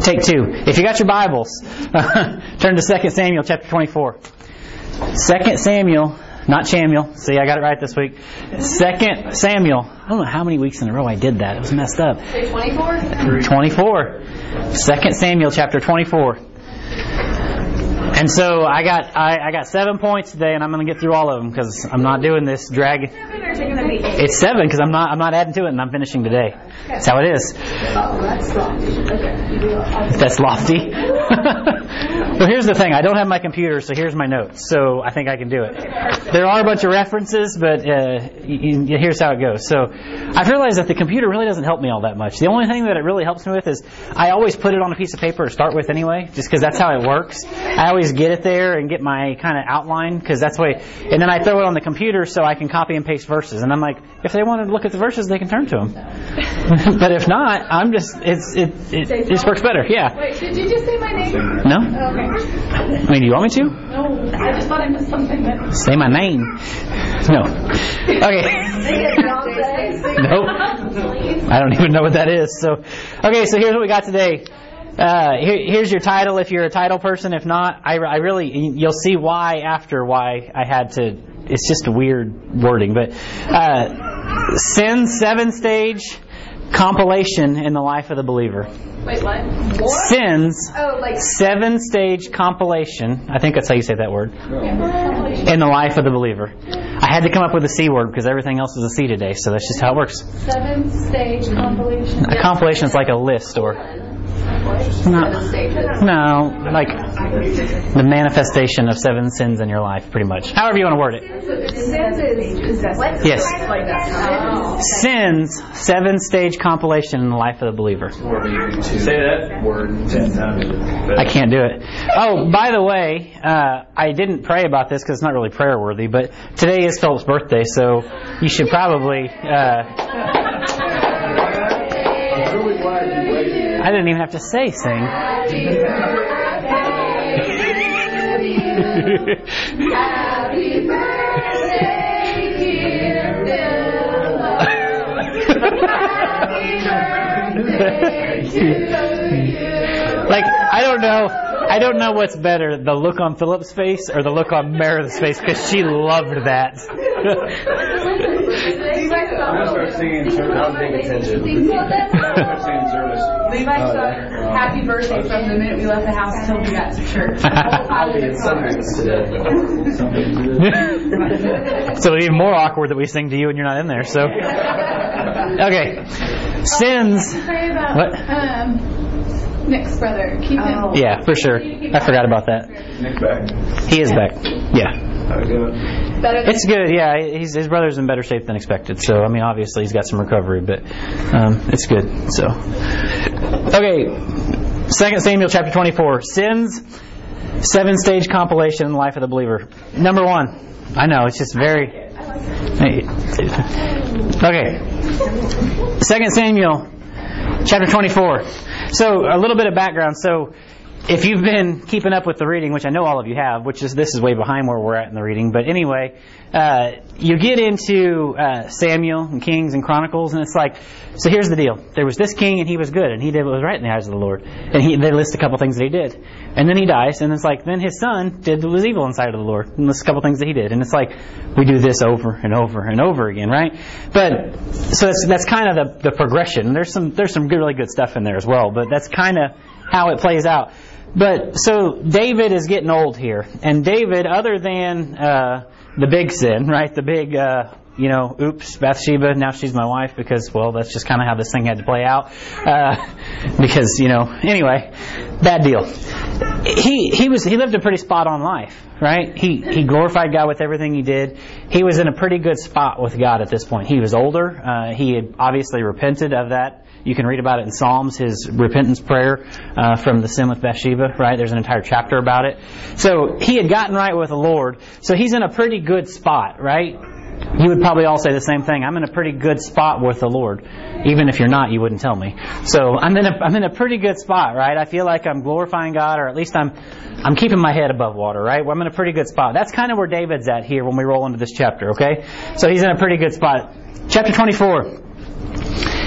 Take two. If you got your Bibles, turn to 2 Samuel chapter 24. 2 Samuel, not Samuel. See, I got it right this week. 2 Samuel. I don't know how many weeks in a row I did that. It was messed up. Say 24? 24. 2 Samuel chapter 24. And so I got 7 points today, and I'm going to get through all of them because I'm not doing this dragging. It's 7 because I'm not adding to it, and I'm finishing today. That's how it is. That's lofty. Well, here's the thing. I don't have my computer, so here's my notes. So I think I can do it. There are a bunch of references, but here's how it goes. So I've realized that the computer really doesn't help me all that much. The only thing that it really helps me with is I always put it on a piece of paper to start with anyway, just because that's how it works. I always get it there and get my kind of outline, because that's the way. And then I throw it on the computer so I can copy and paste verses. And I'm like, if they want to look at the verses, they can turn to them. But if not, I'm just it just works better. Yeah. Wait, did you just say my name? No. Oh, okay. I mean, do you want me to? No, I just thought I missed something. Say my name. No. Okay. Nope. I don't even know what that is. So, okay. So here's what we got today. Here's your title if you're a title person. If not, I really, you'll see why I had to. It's just a weird wording, but Sin's 7-stage compilation in the life of the believer. Wait, what? Sin's 7-stage compilation. I think that's how you say that word. In the life of the believer. I had to come up with a C word because everything else is a C today, so that's just how it works. 7-stage compilation. A compilation is like a list or. No, like the manifestation of 7 sins in your life, pretty much. However you want to word it. Yes. Sin's 7-stage compilation in the life of the believer. Say that word 10 times. I can't do it. Oh, by the way, I didn't pray about this because it's not really prayer worthy, but today is Philip's birthday, so you should probably... I didn't even have to say sing. Happy birthday, dear Philip. Happy birthday to you. Like, I don't know what's better, the look on Philip's face or the look on Meredith's face, because she loved that. I'm going to start singing service. I'm paying attention. Start singing service. Levi sung happy birthday from the minute we left the house until we got to church. I'll be in Sundays today. So it's even more awkward that we sing to you and you're not in there. So, okay. Sins. Pray about What? Nick's brother. Keep him. Yeah, for sure. I forgot about that. Nick back. He is back. Yeah. How we doing? Better than It's good, yeah. His brother's in better shape than expected. So, I mean, obviously he's got some recovery, but it's good. So, okay. 2 Samuel chapter 24. Sin's 7-stage compilation in the life of the believer. Number 1. I know, it's just very... Okay. 2 Samuel chapter 24. So, a little bit of background. So, if you've been keeping up with the reading, which I know all of you have, this is way behind where we're at in the reading, but anyway, you get into Samuel and Kings and Chronicles, and it's like, so here's the deal. There was this king, and he was good, and he did what was right in the eyes of the Lord. And they list a couple things that he did. And then he dies, and it's like, then his son did what was evil in the sight of the Lord, and list a couple things that he did. And it's like, we do this over and over and over again, right? But, so that's kind of the progression. There's some really good stuff in there as well, but that's kind of how it plays out. But so David is getting old here, and David, other than the big sin, right? The big, oops, Bathsheba, now she's my wife because, well, that's just kind of how this thing had to play out. Because anyway, bad deal. He lived a pretty spot on life, right? He glorified God with everything he did. He was in a pretty good spot with God at this point. He was older. He had obviously repented of that. You can read about it in Psalms, his repentance prayer from the sin with Bathsheba, right? There's an entire chapter about it. So he had gotten right with the Lord. So he's in a pretty good spot, right? You would probably all say the same thing. I'm in a pretty good spot with the Lord. Even if you're not, you wouldn't tell me. So I'm in a pretty good spot, right? I feel like I'm glorifying God, or at least I'm keeping my head above water, right? Well, I'm in a pretty good spot. That's kind of where David's at here when we roll into this chapter, okay? So he's in a pretty good spot. Chapter 24.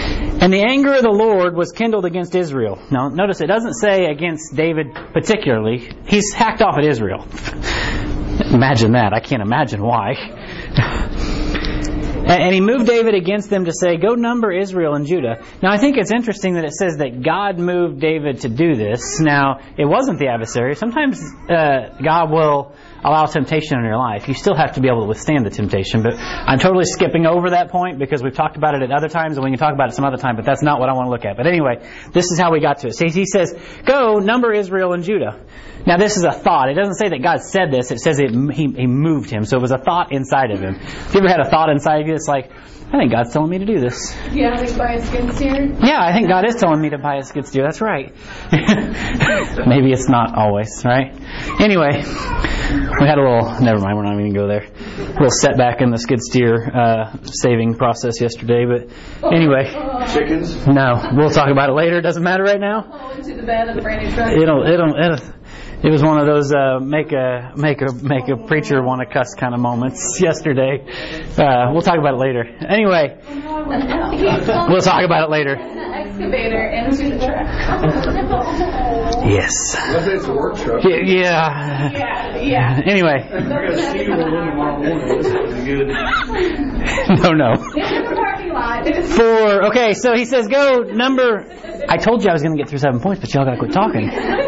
And the anger of the Lord was kindled against Israel. Now, notice it doesn't say against David particularly. He's hacked off at Israel. Imagine that. I can't imagine why. And he moved David against them to say, go number Israel and Judah. Now, I think it's interesting that it says that God moved David to do this. Now, it wasn't the adversary. Sometimes God will allow temptation in your life. You still have to be able to withstand the temptation. But I'm totally skipping over that point because we've talked about it at other times, and we can talk about it some other time, but that's not what I want to look at. But anyway, this is how we got to it. See, he says, go number Israel and Judah. Now, this is a thought. It doesn't say that God said this. It says he moved him. So it was a thought inside of him. Have you ever had a thought inside of you that's like, I think God's telling me to do this? Yeah, like buy a skid steer? Yeah, I think God is telling me to buy a skid steer. That's right. Maybe it's not always, right? Anyway, we had a little, never mind, we're not even going to go there. A little setback in the skid steer saving process yesterday, but anyway. Chickens? No, we'll talk about it later. It doesn't matter right now. Oh, into the bed of the brand new truck. It was one of those make a preacher want to cuss kind of moments yesterday. We'll talk about it later. Anyway, we'll talk about it later. Excavator into the truck. Yes. Let's say it's a work truck. Yeah. Anyway. I got to see you roll in tomorrow morning. This is good. No. It's in the parking lot. Okay, so he says, go number. I told you I was going to get through 7 points, but y'all got to quit talking.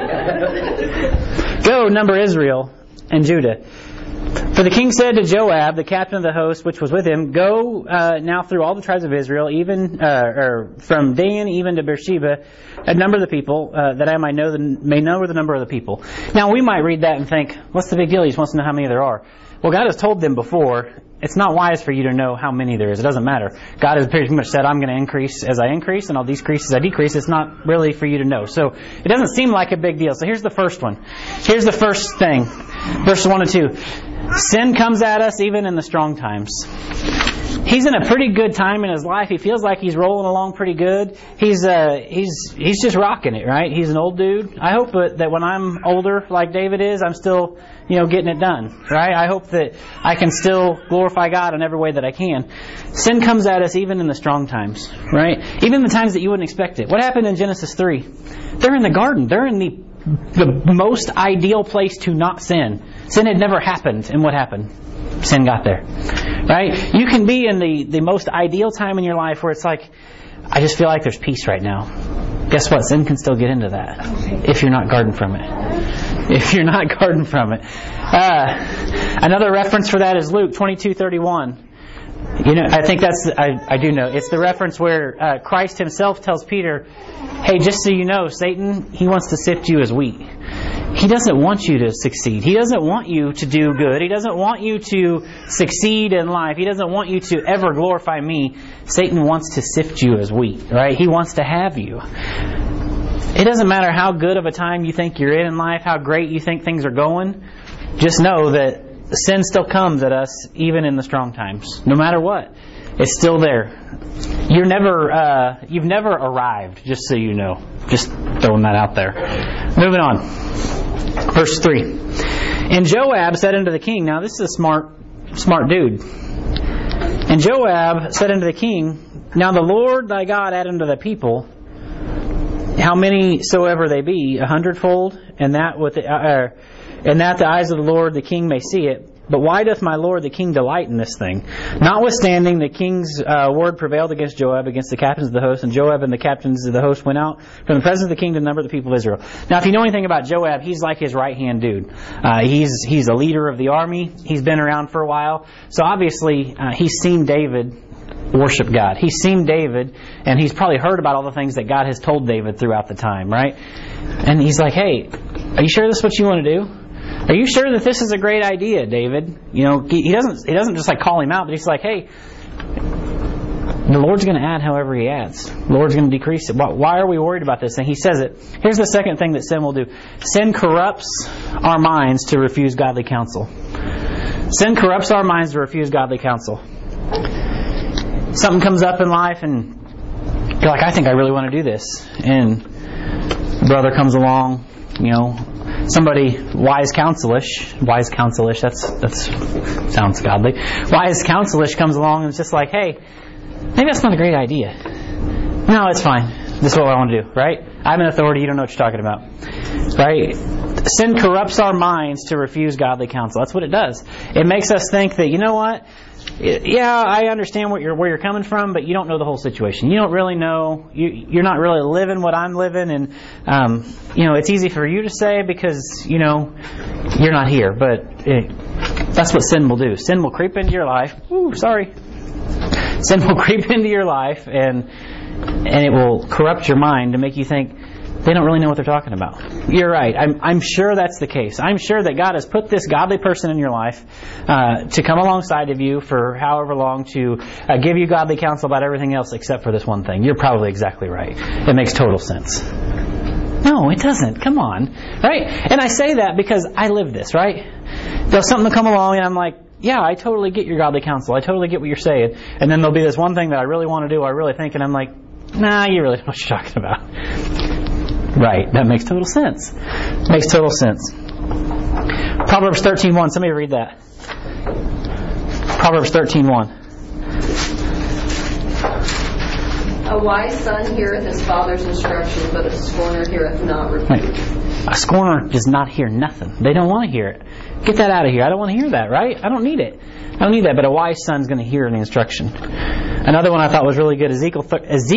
Go number Israel and Judah. For the king said to Joab, the captain of the host, which was with him, go now through all the tribes of Israel, even from Dan even to Beersheba, and number the people, that I may know the number of the people. Now we might read that and think, what's the big deal? He just wants to know how many there are. Well, God has told them before, it's not wise for you to know how many there is. It doesn't matter. God has pretty much said, I'm going to increase as I increase, and I'll decrease as I decrease. It's not really for you to know. So it doesn't seem like a big deal. So here's the first one. Here's the first thing. Verses 1 and 2. Sin comes at us even in the strong times. He's in a pretty good time in his life. He feels like he's rolling along pretty good. He's just rocking it, right? He's an old dude. I hope that when I'm older, like David is, I'm still, getting it done, right? I hope that I can still glorify God in every way that I can. Sin comes at us even in the strong times, right? Even the times that you wouldn't expect it. What happened in Genesis 3? They're in the garden. They're in the most ideal place to not sin. Sin had never happened, and what happened? Sin got there, right? You can be in the most ideal time in your life where it's like, I just feel like there's peace right now. Guess what? Sin can still get into that if you're not guarding from it. If you're not guarding from it. Another reference for that is Luke 22:31. I think I do know. It's the reference where Christ himself tells Peter, hey, just so you know, Satan, he wants to sift you as wheat. He doesn't want you to succeed. He doesn't want you to do good. He doesn't want you to succeed in life. He doesn't want you to ever glorify me. Satan wants to sift you as wheat, right? He wants to have you. It doesn't matter how good of a time you think you're in life, how great you think things are going. Just know that sin still comes at us even in the strong times. No matter what. It's still there. You've never arrived, just so you know. Just throwing that out there. Moving on. Verse 3. And Joab said unto the king, now this is a smart dude. And Joab said unto the king, now the Lord thy God add unto the people, how many soever they be, 100-fold, and that the eyes of the Lord the king may see it. But why doth my lord the king delight in this thing? Notwithstanding, the king's word prevailed against Joab, against the captains of the host, and Joab and the captains of the host went out from the presence of the king to number the people of Israel. Now, if you know anything about Joab, he's like his right-hand dude. He's a leader of the army. He's been around for a while. So obviously, he's seen David worship God. He's seen David, and he's probably heard about all the things that God has told David throughout the time, right? And he's like, hey, are you sure this is what you want to do? Are you sure that this is a great idea, David? He doesn't just like call him out, but he's like, hey, the Lord's going to add however he adds. The Lord's going to decrease it. Why are we worried about this thing? He says it. Here's the second thing that sin will do. Sin corrupts our minds to refuse godly counsel. Sin corrupts our minds to refuse godly counsel. Something comes up in life and you're like, I think I really want to do this. And a brother comes along, somebody wise counselish, that sounds godly. Wise counselish comes along and it's just like, hey, maybe that's not a great idea. No, it's fine. This is what I want to do, right? I'm an authority. You don't know what you're talking about, right? Sin corrupts our minds to refuse godly counsel. That's what it does. It makes us think that, you know what? Yeah, I understand where you're coming from, but you don't know the whole situation. You don't really know. You're not really living what I'm living, and it's easy for you to say because you're not here. But that's what sin will do. Sin will creep into your life. Sin will creep into your life, and it will corrupt your mind to make you think they don't really know what they're talking about. You're right. I'm sure that's the case. I'm sure that God has put this godly person in your life to come alongside of you for however long to give you godly counsel about everything else except for this one thing. You're probably exactly right. It makes total sense. No, it doesn't. Come on. Right? And I say that because I live this, right? There's something to come along and I'm like, yeah, I totally get your godly counsel. I totally get what you're saying. And then there'll be this one thing that I really want to do, I really think, and I'm like, nah, you really don't know what you're talking about. Right, that makes total sense. Makes total sense. Proverbs 13:1. Somebody read that. Proverbs 13:1. A wise son heareth his father's instruction, but a scorner heareth not rebuke. Right. A scorner does not hear nothing. They don't want to hear it. Get that out of here. I don't want to hear that, right? I don't need it. I don't need that, but a wise son's going to hear the instruction. Another one I thought was really good, Ezekiel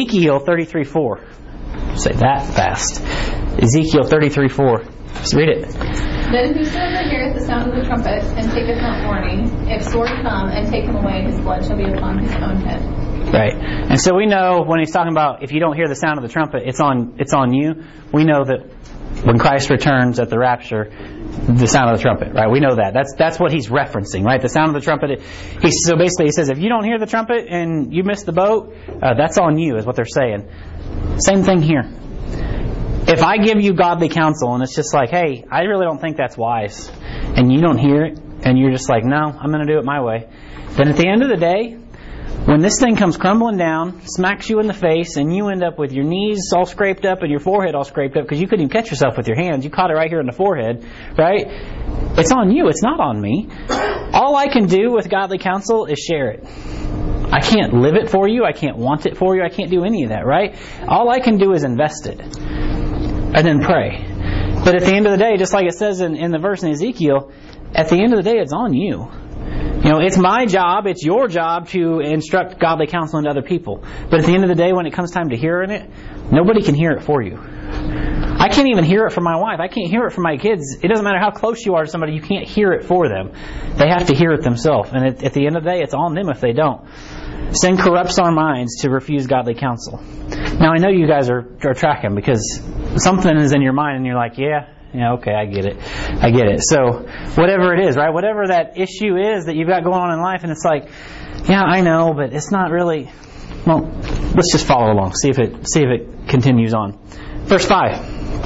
33:4. Say that fast. Ezekiel 33:4. Just read it. Then whosoever heareth the sound of the trumpet and taketh not warning, if sword come and take him away, his blood shall be upon his own head. Right. And so we know when he's talking about if you don't hear the sound of the trumpet, it's on you. We know that when Christ returns at the rapture, the sound of the trumpet, right? We know that. That's what he's referencing, right? The sound of the trumpet. So basically he says, if you don't hear the trumpet and you miss the boat, that's on you, is what they're saying. Same thing here. If I give you godly counsel and it's just like, hey, I really don't think that's wise, and you don't hear it, and you're just like, no, I'm going to do it my way, then at the end of the day, when this thing comes crumbling down, smacks you in the face, and you end up with your knees all scraped up and your forehead all scraped up because you couldn't even catch yourself with your hands. You caught it right here in the forehead, right? It's on you. It's not on me. All I can do with godly counsel is share it. I can't live it for you. I can't want it for you. I can't do any of that, right? All I can do is invest it and then pray. But at the end of the day, just like it says in the verse in Ezekiel, at the end of the day, it's on you. It's my job, it's your job to instruct godly counsel into other people. But at the end of the day, when it comes time to hearing it, nobody can hear it for you. I can't even hear it from my wife. I can't hear it from my kids. It doesn't matter how close you are to somebody, you can't hear it for them. They have to hear it themselves. And at the end of the day, it's on them if they don't. Sin corrupts our minds to refuse godly counsel. Now, I know you guys are tracking because something is in your mind and you're like, yeah, okay, I get it. So, whatever it is, right? Whatever that issue is that you've got going on in life, and it's like, yeah, I know, but it's not really. Well, let's just follow along. See if it continues on. Verse 5.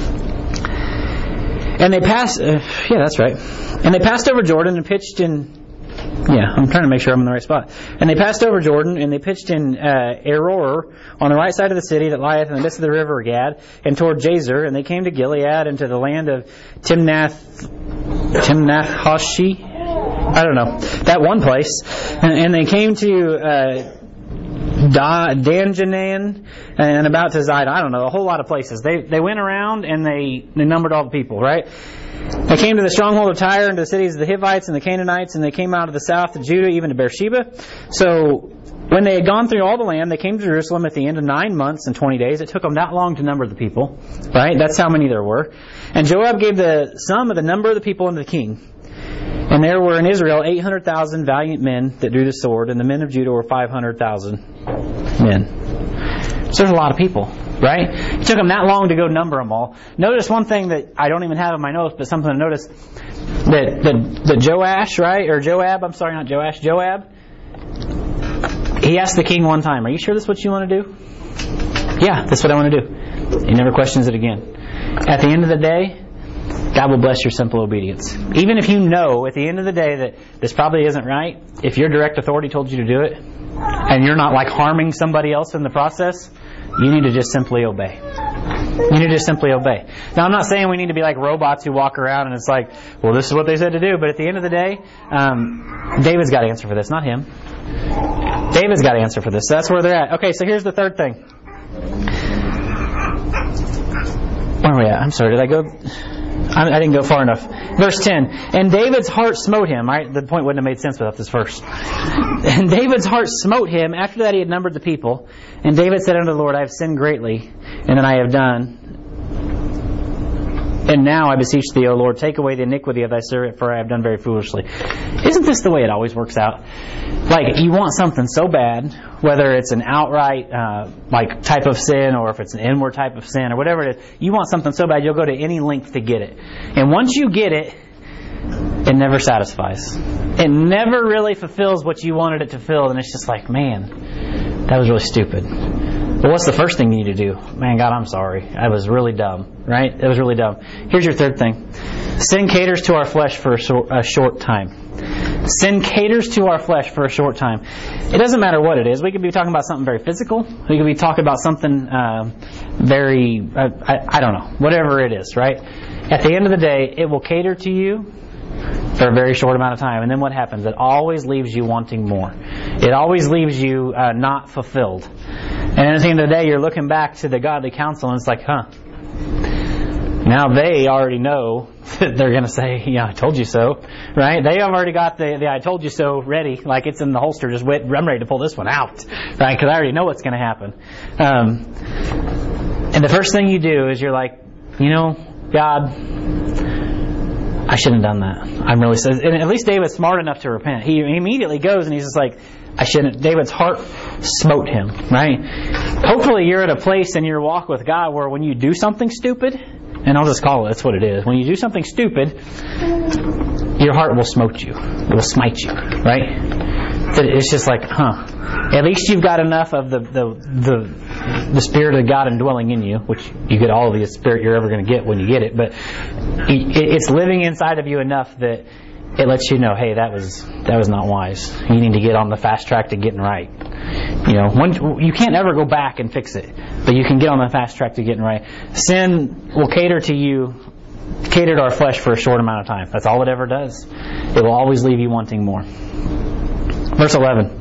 And they passed. That's right. And they passed over Jordan and pitched in. I'm trying to make sure I'm in the right spot. And they passed over Jordan, and they pitched in Aroer on the right side of the city that lieth in the midst of the river Gad, and toward Jazer, and they came to Gilead and to the land of Timnath-Hoshi. I don't know, that one place. And they came to Danjanan and about to Zidon. I don't know, a whole lot of places. They went around and they numbered all the people, right? They came to the stronghold of Tyre and to the cities of the Hivites and the Canaanites, and they came out of the south of Judah, even to Beersheba. So when they had gone through all the land, they came to Jerusalem at the end of 9 months and 20 days. It took them that long to number the people, right? That's how many there were. And Joab gave the sum of the number of the people unto the king. And there were in Israel 800,000 valiant men that drew the sword, and the men of Judah were 500,000 men. So there's a lot of people, right? It took them that long to go number them all. Notice one thing that I don't even have in my notes, but something to notice, that Joash, right? Or Joab, I'm sorry, not Joash, Joab, he asked the king one time, are you sure this is what you want to do? Yeah, that's what I want to do. He never questions it again. At the end of the day, God will bless your simple obedience. Even if you know at the end of the day that this probably isn't right, if your direct authority told you to do it, and you're not like harming somebody else in the process, you need to just simply obey. You need to just simply obey. Now, I'm not saying we need to be like robots who walk around and it's like, well, this is what they said to do. But at the end of the day, David's got to answer for this, not him. David's got to answer for this. So that's where they're at. Okay, so here's the third thing. Where are we at? I'm sorry, did I go? I didn't go far enough. Verse 10. And David's heart smote him. Right? The point wouldn't have made sense without this verse. And David's heart smote him. After that he had numbered the people. And David said unto the Lord, I have sinned greatly, and that I have done. And now I beseech thee, O Lord, take away the iniquity of thy servant, for I have done very foolishly. Isn't this the way it always works out? Like, you want something so bad, whether it's an outright type of sin, or if it's an inward type of sin, or whatever it is, you want something so bad you'll go to any length to get it. And once you get it, it never satisfies. It never really fulfills what you wanted it to fill, and it's just like, man, that was really stupid. But what's the first thing you need to do? Man, God, I'm sorry. I was really dumb, right? It was really dumb. Here's your third thing. Sin caters to our flesh for a short time. Sin caters to our flesh for a short time. It doesn't matter what it is. We could be talking about something very physical. We could be talking about something very, I don't know, whatever it is, right? At the end of the day, it will cater to you for a very short amount of time. And then what happens? It always leaves you wanting more. It always leaves you not fulfilled. And at the end of the day, you're looking back to the godly counsel, and it's like, now they already know that they're going to say, yeah, I told you so, right? They have already got the I told you so ready, like it's in the holster, just wait, I'm ready to pull this one out, right? Because I already know what's going to happen. And the first thing you do is you're like, God, I shouldn't have done that. I'm really sorry. And at least David's smart enough to repent. He immediately goes and he's just like, I shouldn't. David's heart smote him, right? Hopefully you're at a place in your walk with God where when you do something stupid, and I'll just call it, that's what it is. When you do something stupid, your heart will smote you. It will smite you, right? It's just like, at least you've got enough of the Spirit of God indwelling in you, which you get all of the Spirit you're ever going to get when you get it, but it's living inside of you enough that it lets you know, hey, that was not wise. You need to get on the fast track to getting right. You can't ever go back and fix it, but you can get on the fast track to getting right. Sin will cater to our flesh for a short amount of time. That's all it ever does. It will always leave you wanting more. Verse 11.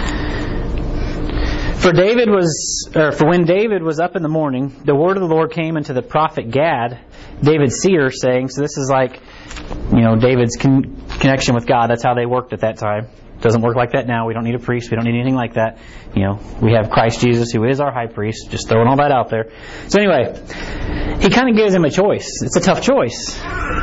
For when David was up in the morning, the word of the Lord came unto the prophet Gad, David's seer, saying, so this is like, David's connection with God. That's how they worked at that time. Doesn't work like that now. We don't need a priest. We don't need anything like that. We have Christ Jesus, who is our high priest. Just throwing all that out there. So anyway, he kind of gives him a choice. It's a tough choice.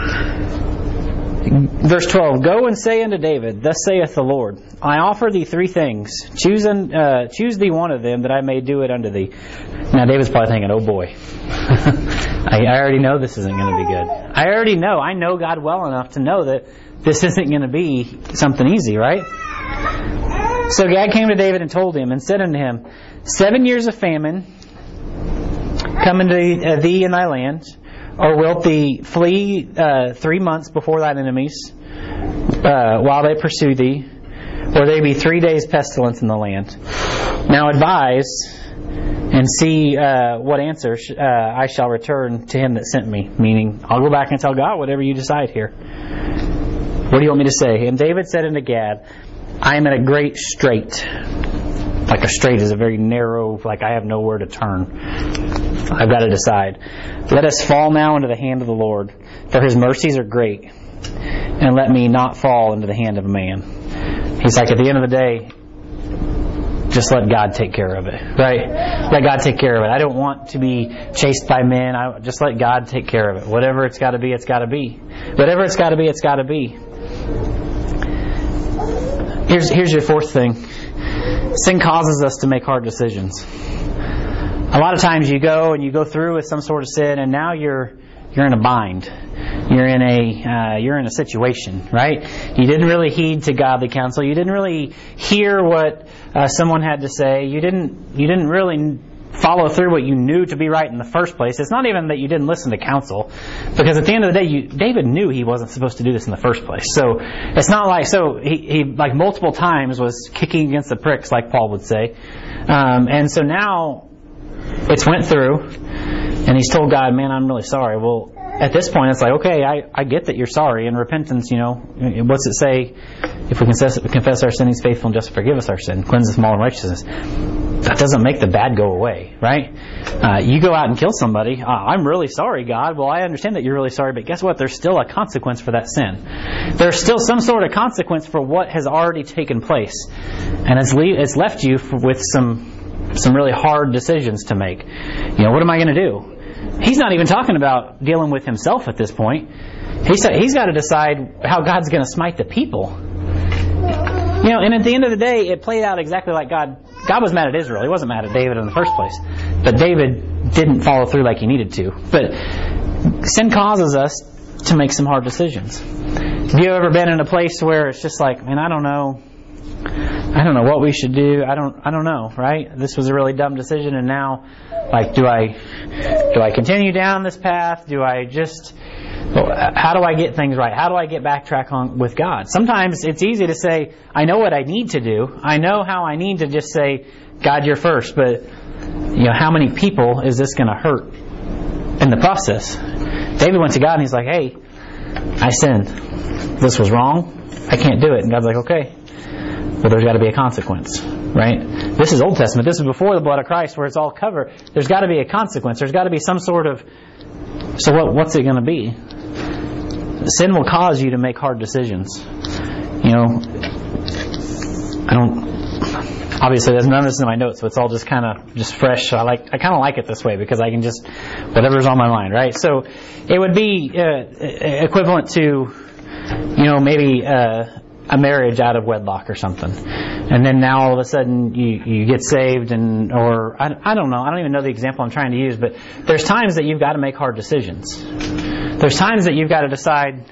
Verse 12, go and say unto David, thus saith the Lord, I offer thee three things. Choose thee one of them, that I may do it unto thee. Now David's probably thinking, oh boy, I already know this isn't going to be good. I know God well enough to know that this isn't going to be something easy, right? So Gad came to David and told him, and said unto him, 7 years of famine come into thee in thy land, or wilt thee flee 3 months before thine enemies, while they pursue thee, or there be 3 days pestilence in the land? Now advise, and see what answer I shall return to him that sent me. Meaning, I'll go back and tell God whatever you decide here. What do you want me to say? And David said unto Gad, I am at a great strait. Like a strait is a very narrow, like I have nowhere to turn. I've got to decide. Let us fall now into the hand of the Lord, for his mercies are great, and let me not fall into the hand of a man. He's like, at the end of the day, just let God take care of it, right? Let God take care of it. I don't want to be chased by men. Just let God take care of it. Whatever it's got to be, it's got to be. Whatever it's got to be, it's got to be. Here's your fourth thing. Sin causes us to make hard decisions. A lot of times you go through with some sort of sin, and now you're in a bind. You're in a situation, right? You didn't really heed to godly counsel. You didn't really hear what someone had to say. You didn't really follow through what you knew to be right in the first place. It's not even that you didn't listen to counsel, because at the end of the day, David knew he wasn't supposed to do this in the first place. So it's not like he like multiple times was kicking against the pricks, like Paul would say, and so now it's went through, and he's told God, "Man, I'm really sorry." Well, at this point, it's like, okay, I get that you're sorry. And repentance, what's it say? If we confess our sin, He's faithful and just to forgive us our sin, cleanse us from all unrighteousness. That doesn't make the bad go away, right? You go out and kill somebody. I'm really sorry, God. Well, I understand that you're really sorry, but guess what? There's still a consequence for that sin. There's still some sort of consequence for what has already taken place. And it's left you with some really hard decisions to make. What am I going to do? He's not even talking about dealing with himself at this point. He's got to decide how God's going to smite the people. And at the end of the day, it played out exactly like God was mad at Israel. He wasn't mad at David in the first place. But David didn't follow through like he needed to. But sin causes us to make some hard decisions. Have you ever been in a place where it's just like, man, I don't know what we should do. I don't know, right? This was a really dumb decision, and now, like, do I continue down this path? How do I get things right? How do I get backtrack on with God? Sometimes it's easy to say, I know what I need to do. I know how I need to just say, God, you're first. But how many people is this going to hurt in the process? David went to God and he's like, hey, I sinned. This was wrong. I can't do it. And God's like, okay. Well, there's got to be a consequence, right? This is Old Testament. This is before the blood of Christ, where it's all covered. There's got to be a consequence. There's got to be some sort of... So what's it going to be? Sin will cause you to make hard decisions. Obviously, there's none of this in my notes, so it's all just kind of fresh. I kind of like it this way because I can just whatever's on my mind, right? So it would be equivalent to, maybe a marriage out of wedlock or something, and then now all of a sudden you get saved, or I don't know. I don't even know the example I'm trying to use, but there's times that you've got to make hard decisions. There's times that you've got to decide.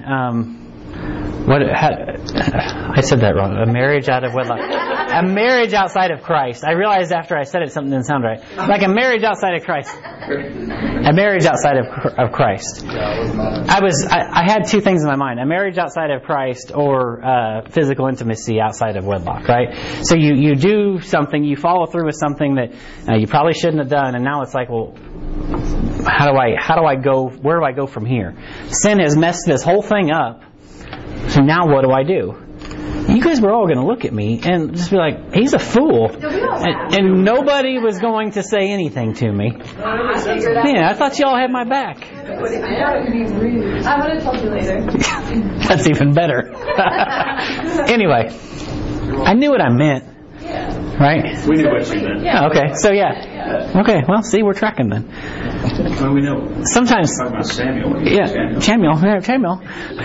I said that wrong. A marriage out of wedlock. A marriage outside of Christ. I realized after I said it something didn't sound right. Like a marriage outside of Christ. A marriage outside of Christ. I had two things in my mind. A marriage outside of Christ or physical intimacy outside of wedlock, right? So you do something, you follow through with something that you probably shouldn't have done, and now it's like, well, how do I go? Where do I go from here? Sin has messed this whole thing up. So now what do I do? You guys were all going to look at me and just be like, he's a fool. And nobody was going to say anything to me. I thought you all had my back. I would have told you later. That's even better. Anyway, I knew what I meant. Right? We knew what you meant. Yeah, okay. So, yeah. Okay, well, see, we're tracking then. Well, we know. Sometimes... Talking about Samuel. Yeah, Samuel.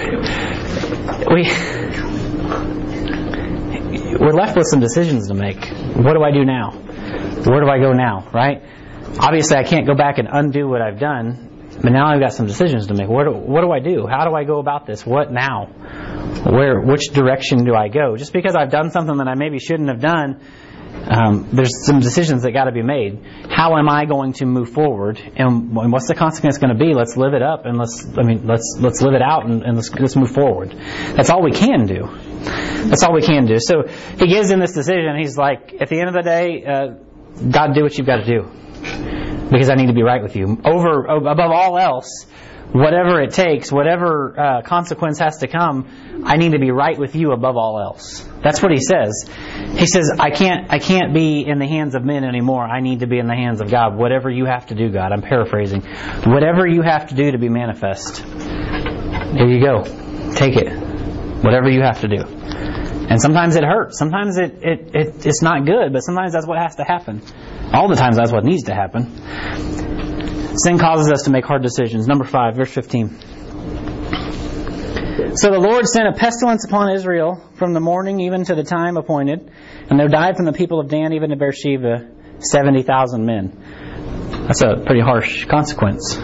We're left with some decisions to make. What do I do now? Where do I go now, right? Obviously, I can't go back and undo what I've done, but now I've got some decisions to make. What do I do? How do I go about this? What now? Which direction do I go? Just because I've done something that I maybe shouldn't have done, there's some decisions that got to be made. How am I going to move forward, and what's the consequence going to be? Let's live it up, and let's live it out, and let's move forward. That's all we can do. That's all we can do. So he gives him this decision. He's like, at the end of the day, God, do what you've got to do, because I need to be right with you. Above all else, whatever it takes, whatever consequence has to come, I need to be right with you above all else. That's what he says. He says, I can't be in the hands of men anymore. I need to be in the hands of God. Whatever you have to do, God. I'm paraphrasing. Whatever you have to do to be manifest. There you go. Take it. Whatever you have to do. And sometimes it hurts. Sometimes it's not good, but sometimes that's what has to happen. All the times that's what needs to happen. Sin causes us to make hard decisions. Number 5, verse 15. So the Lord sent a pestilence upon Israel from the morning even to the time appointed, and there died from the people of Dan even to Beersheba 70,000 men. That's a pretty harsh consequence.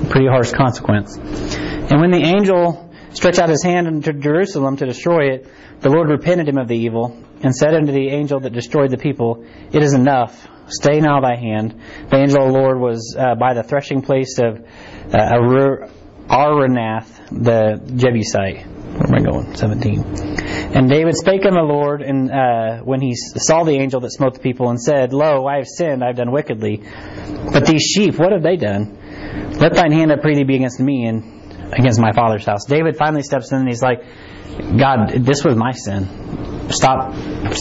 And when the angel stretched out his hand unto Jerusalem to destroy it, the Lord repented him of the evil, and said unto the angel that destroyed the people, It is enough. Stay now thy hand. The angel of the Lord was by the threshing place of Aranath, the Jebusite. Where am I going? 17. And David spake unto the Lord, and when he saw the angel that smote the people, and said, Lo, I have sinned, I have done wickedly. But these sheep, what have they done? Let thine hand, I pray thee, be against me, and against my father's house. David finally steps in and he's like, God, this was my sin. Stop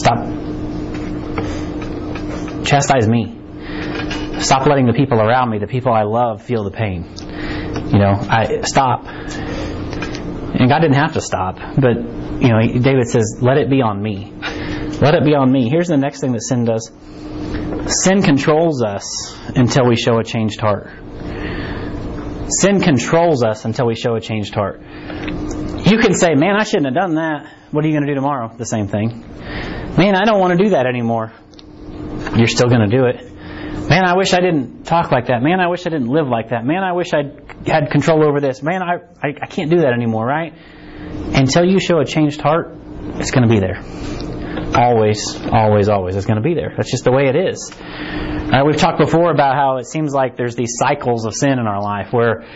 chastise me. Stop letting the people around me, the people I love, feel the pain. Stop. And God didn't have to stop, but David says, let it be on me. Let it be on me. Here's the next thing that sin does. Sin controls us until we show a changed heart. Sin controls us until we show a changed heart. You can say, man, I shouldn't have done that. What are you going to do tomorrow? The same thing. Man, I don't want to do that anymore. You're still going to do it. Man, I wish I didn't talk like that. Man, I wish I didn't live like that. Man, I wish I had control over this. Man, I can't do that anymore, right? Until you show a changed heart, it's going to be there. Always, always, always. It's going to be there. That's just the way it is. We've talked before about how it seems like there's these cycles of sin in our life where,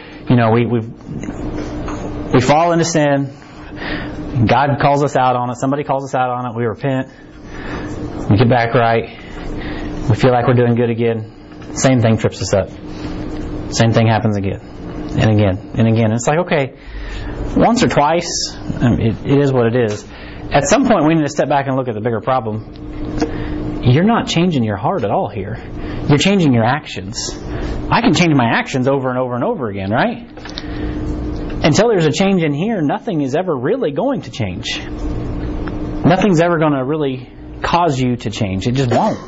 we fall into sin. God calls us out on it. Somebody calls us out on it. We repent. We get back right. We feel like we're doing good again. Same thing trips us up. Same thing happens again and again and again. It's like, okay, once or twice, it is what it is. At some point, we need to step back and look at the bigger problem. You're not changing your heart at all here. You're changing your actions. I can change my actions over and over and over again, right? Until there's a change in here, nothing is ever really going to change. Nothing's ever going to really cause you to change. It just won't.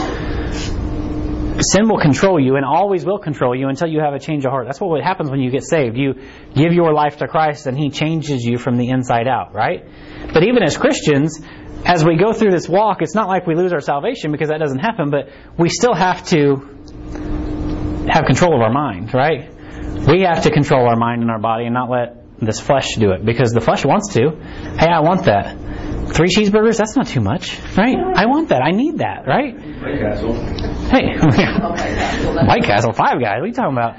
Sin will control you and always will control you until you have a change of heart. That's what happens when you get saved. You give your life to Christ and He changes you from the inside out, right? But even as Christians, as we go through this walk, it's not like we lose our salvation because that doesn't happen, but we still have to have control of our mind, right? We have to control our mind and our body and not let this flesh do it because the flesh wants to. Hey, I want that. 3 cheeseburgers, that's not too much, right? I want that. I need that, right? White Castle. Hey, White Castle, 5 Guys. What are you talking about?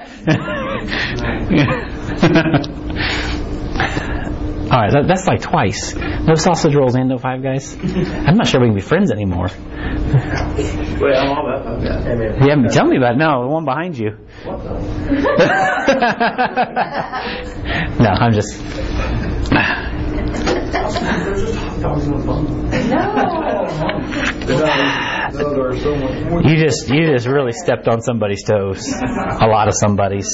All right, that's like twice. No sausage rolls and no 5 Guys. I'm not sure we can be friends anymore. Wait, I'm all about 5 Guys. Yeah, tell me about it. No, the one behind you. What the? No, I'm just... There's just hot dogs in the bun. You just really stepped on somebody's toes. A lot of somebody's.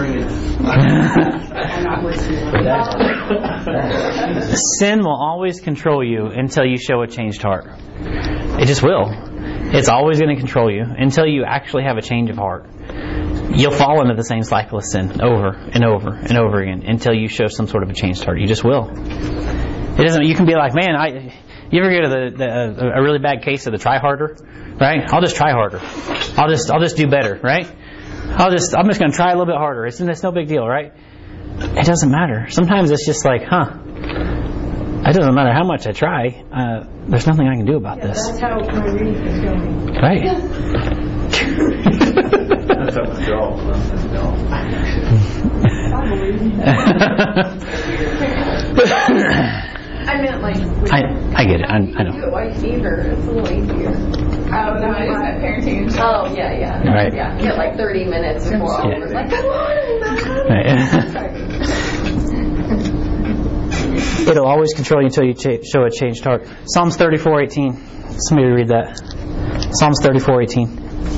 Sin will always control you until you show a changed heart. It just will. It's always going to control you until you actually have a change of heart. You'll fall into the same cycle of sin over and over and over again until you show some sort of a changed heart. You just will. It doesn't. You can be like, man, you ever go to a really bad case of the try harder, right? I'll just try harder. I'll just do better, right? I'm just going to try a little bit harder. It's no big deal, right? It doesn't matter. Sometimes it's just like, it doesn't matter how much I try. There's nothing I can do about this. That's how my reading is going. Right. That's up to y'all. I meant like... I get it. I know. You get white fever. It's a little easier. Oh, no, it's not parenting. Oh, yeah. Right. Yeah, you get like 30 minutes before all of us. Like, come on. Right. It'll always control you until you show a changed heart. Psalms 34:18. Somebody read that. Psalms 34:18.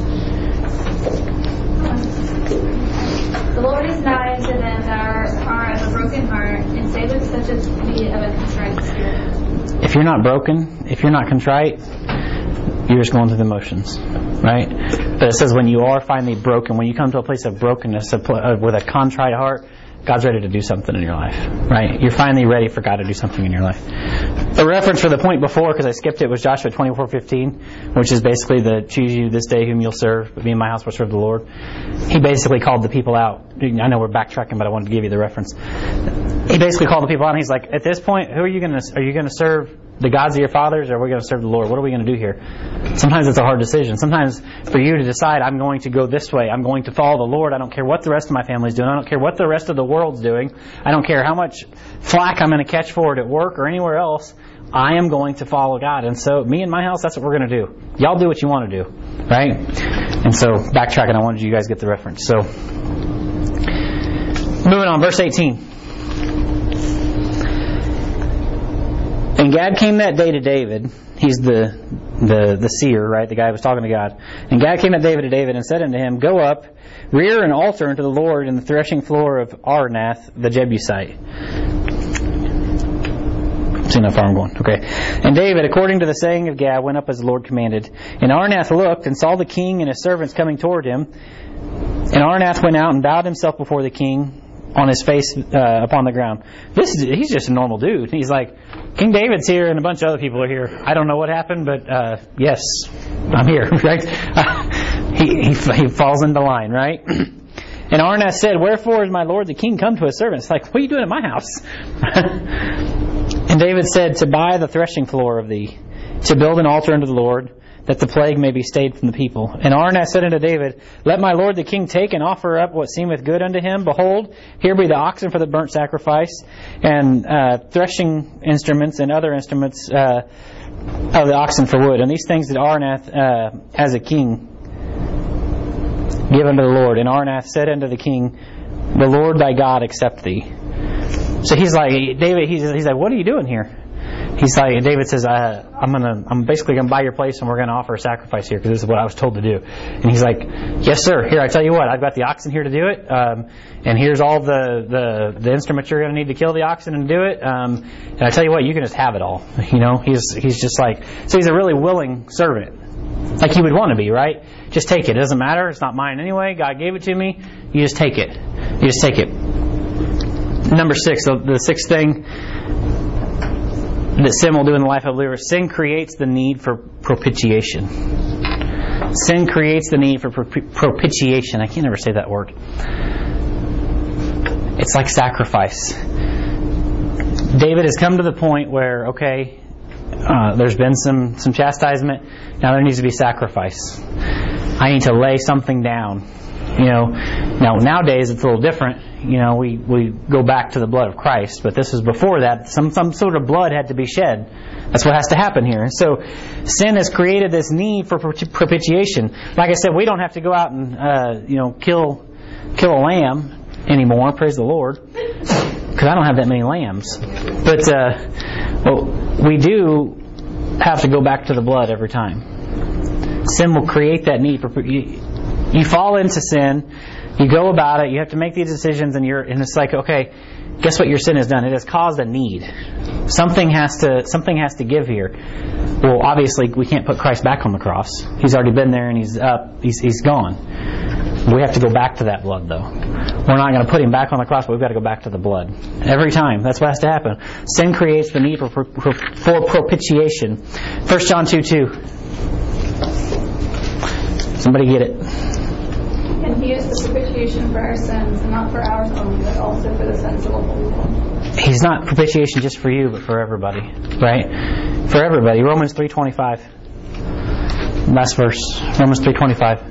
The Lord is nigh to them that are of a broken heart, and saveth such as be of a contrite spirit. If you're not broken, if you're not contrite, you're just going through the motions, right? But it says when you are finally broken, when you come to a place of brokenness, with a contrite heart, God's ready to do something in your life, right? You're finally ready for God to do something in your life. The reference for the point before, because I skipped it, was Joshua 24:15, which is basically the choose you this day whom you'll serve, but me and my house will serve the Lord. He basically called the people out. I know we're backtracking, but I wanted to give you the reference. He basically called the people out, and he's like, at this point, are you going to serve the gods of your fathers, or are we going to serve the Lord? What are we going to do here? Sometimes it's a hard decision. Sometimes for you to decide, I'm going to go this way. I'm going to follow the Lord. I don't care what the rest of my family's doing. I don't care what the rest of the world's doing. I don't care how much flack I'm going to catch for it at work or anywhere else. I am going to follow God. And so me and my house, that's what we're going to do. Y'all do what you want to do, right? And so backtracking, I wanted you guys to get the reference. So moving on, verse 18. And Gad came that day to David. He's the seer, right? The guy who was talking to God. And Gad came that day to David and said unto him, Go up, rear an altar unto the Lord in the threshing floor of Arnath the Jebusite. See how far I'm going. Okay. And David, according to the saying of Gad, went up as the Lord commanded. And Arnath looked and saw the king and his servants coming toward him. And Arnath went out and bowed himself before the king on his face upon the ground. He's just a normal dude. He's like, King David's here and a bunch of other people are here. I don't know what happened, but yes, I'm here. Right? He falls into line, right? And Arnath said, Wherefore is my lord the king come to his servants? Like, what are you doing at my house? And David said, To buy the threshing floor of thee, to build an altar unto the Lord, that the plague may be stayed from the people. And Arnath said unto David, Let my lord the king take and offer up what seemeth good unto him. Behold, here be the oxen for the burnt sacrifice, and threshing instruments and other instruments of the oxen for wood. And these things did Arnath as a king give unto the Lord. And Arnath said unto the king, The Lord thy God accept thee. So he's like, David, he's like, what are you doing here? He's like, David says, I'm basically going to buy your place and we're going to offer a sacrifice here because this is what I was told to do. And he's like, yes, sir. Here, I tell you what, I've got the oxen here to do it. And here's all the instruments you're going to need to kill the oxen and do it. And I tell you what, you can just have it all. You know, he's just like, so he's a really willing servant. Like he would want to be, right? Just take it. It doesn't matter. It's not mine anyway. God gave it to me. You just take it. You just take it. Number 6, so the sixth thing that sin will do in the life of a believer, sin creates the need for propitiation. Sin creates the need for propitiation. I can't ever say that word. It's like sacrifice. David has come to the point where, okay, there's been some chastisement. Now there needs to be sacrifice. I need to lay something down. You know, now nowadays it's a little different. You know, we go back to the blood of Christ, but this was before that. Some sort of blood had to be shed. That's what has to happen here. So sin has created this need for propitiation. Like I said, we don't have to go out and kill a lamb anymore. Praise the Lord, because I don't have that many lambs. But we do have to go back to the blood every time. Sin will create that need for. You fall into sin, you go about it, you have to make these decisions, and it's like, okay, guess what your sin has done? It has caused a need. Something has to give here. Well, obviously we can't put Christ back on the cross. He's already been there and he's up. He's gone. We have to go back to that blood, though. We're not going to put him back on the cross, but we've got to go back to the blood every time. That's what has to happen. Sin creates the need for propitiation. 1 John 2:2. Somebody get it. And he is the propitiation for our sins, and not for ours only, but also for the sins of the whole world. He's not propitiation just for you, but for everybody, right? For everybody. Romans 3:25. Last verse. Romans 3:25.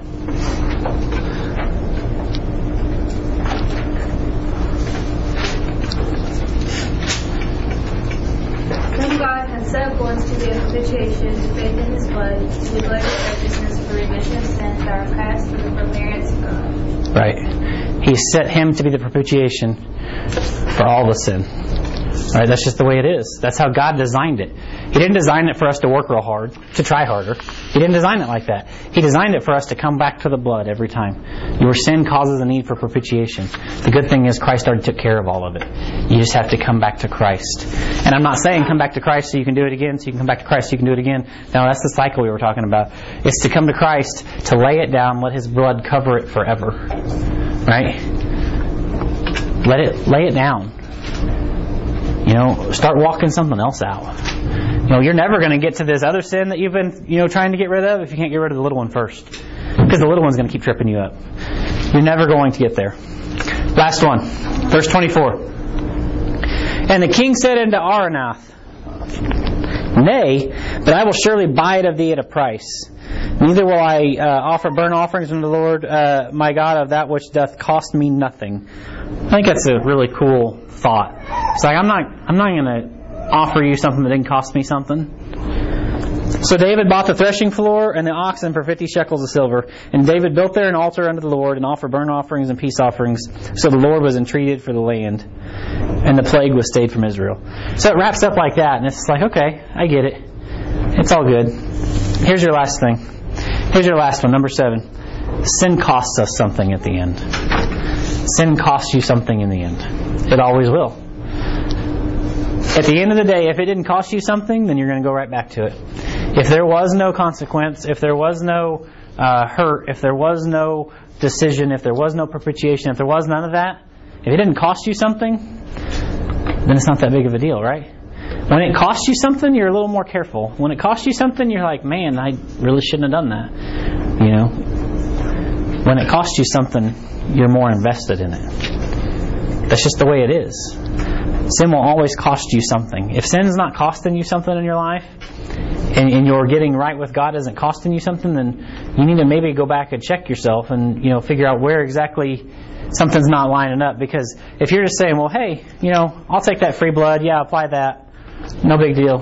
Whom God hath set forth to be a propitiation to faith in his blood, to declare his righteousness for remission of sins that are past for the forbearance of God. Right. He set him to be the propitiation for all the sin. Right? That's just the way it is. That's how God designed it. He didn't design it for us to work real hard, to try harder. He didn't design it like that. He designed it for us to come back to the blood every time. Your sin causes a need for propitiation. The good thing is Christ already took care of all of it. You just have to come back to Christ. And I'm not saying come back to Christ so you can do it again, so you can come back to Christ so you can do it again. No, that's the cycle we were talking about. It's to come to Christ, to lay it down, let his blood cover it forever. Right? Lay it down. Start walking something else out. You're never going to get to this other sin that you've been, trying to get rid of if you can't get rid of the little one first. Because the little one's going to keep tripping you up. You're never going to get there. Last one. Verse 24. And the king said unto Arnath, Nay, but I will surely buy it of thee at a price. Neither will I offer burnt offerings unto the Lord my God of that which doth cost me nothing. I think that's a really cool thought. It's like I'm not going to offer you something that didn't cost me something. So David bought the threshing floor and the oxen for 50 shekels of silver. And David built there an altar unto the Lord and offered burnt offerings and peace offerings. So the Lord was entreated for the land. and the plague was stayed from Israel. So it wraps up like that, and it's like, okay, I get it. It's all good. Here's your last thing. Here's your last one, number 7. Sin costs us something at the end. Sin costs you something in the end. It always will. At the end of the day, if it didn't cost you something, then you're going to go right back to it. If there was no consequence, if there was no hurt, if there was no decision, if there was no propitiation, if there was none of that, if it didn't cost you something, then it's not that big of a deal, right? When it costs you something, you're a little more careful. When it costs you something, you're like, man, I really shouldn't have done that. You know? When it costs you something, you're more invested in it. That's just the way it is. Sin will always cost you something. If sin's not costing you something in your life, and you're getting right with God isn't costing you something, then you need to maybe go back and check yourself and, you know, figure out where exactly something's not lining up. Because if you're just saying, well, hey, you know, I'll take that free blood, yeah, apply that, no big deal.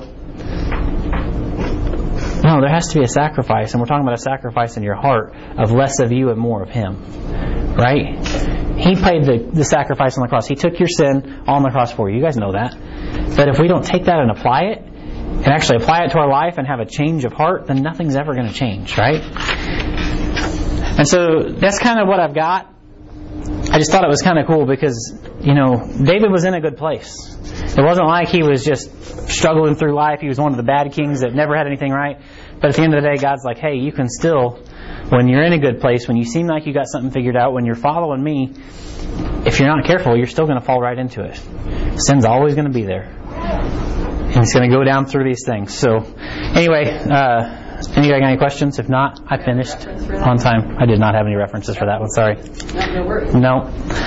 No, there has to be a sacrifice, and we're talking about a sacrifice in your heart of less of you and more of Him, right? He paid the sacrifice on the cross. He took your sin on the cross for you. You guys know that. But if we don't take that and apply it, and actually apply it to our life and have a change of heart, then nothing's ever going to change, right? And so that's kind of what I've got. I just thought it was kind of cool because, you know, David was in a good place. It wasn't like he was just struggling through life. He was one of the bad kings that never had anything right. But at the end of the day, God's like, hey, you can still, when you're in a good place, when you seem like you got something figured out, when you're following me, if you're not careful, you're still going to fall right into it. Sin's always going to be there. And it's going to go down through these things. So, anyway, anybody got any questions? If not, I finished on time. I did not have any references for that one. Sorry. No worries. No.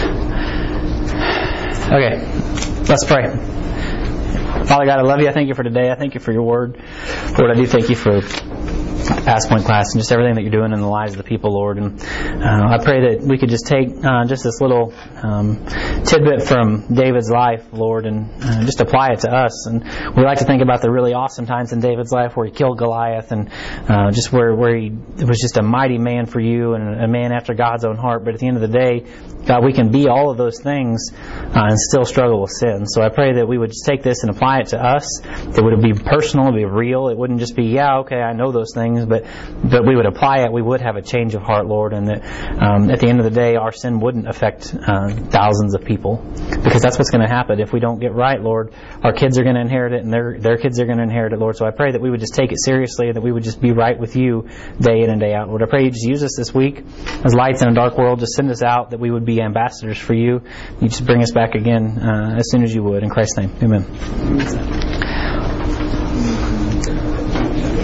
Okay. Let's pray. Father God, I love you. I thank you for today. I thank you for your word. Lord, I do thank you for Pass Point class and just everything that you're doing in the lives of the people, Lord. And I pray that we could just take just this little tidbit from David's life, Lord, and just apply it to us. And we like to think about the really awesome times in David's life where he killed Goliath and just where he was just a mighty man for you and a man after God's own heart. But at the end of the day, God, we can be all of those things and still struggle with sin. So I pray that we would just take this and apply it to us. It would be personal, it would be real. It wouldn't just be, yeah, okay, I know those things, but we would apply it. We would have a change of heart, Lord, and that at the end of the day, our sin wouldn't affect thousands of people, because that's what's going to happen if we don't get right, Lord. Our kids are going to inherit it, and their kids are going to inherit it, Lord. So I pray that we would just take it seriously, and that we would just be right with you day in and day out, Lord. I pray you just use us this week as lights in a dark world. Just send us out, that we would be ambassadors for you. You just bring us back again as soon as you would. In Christ's name, amen.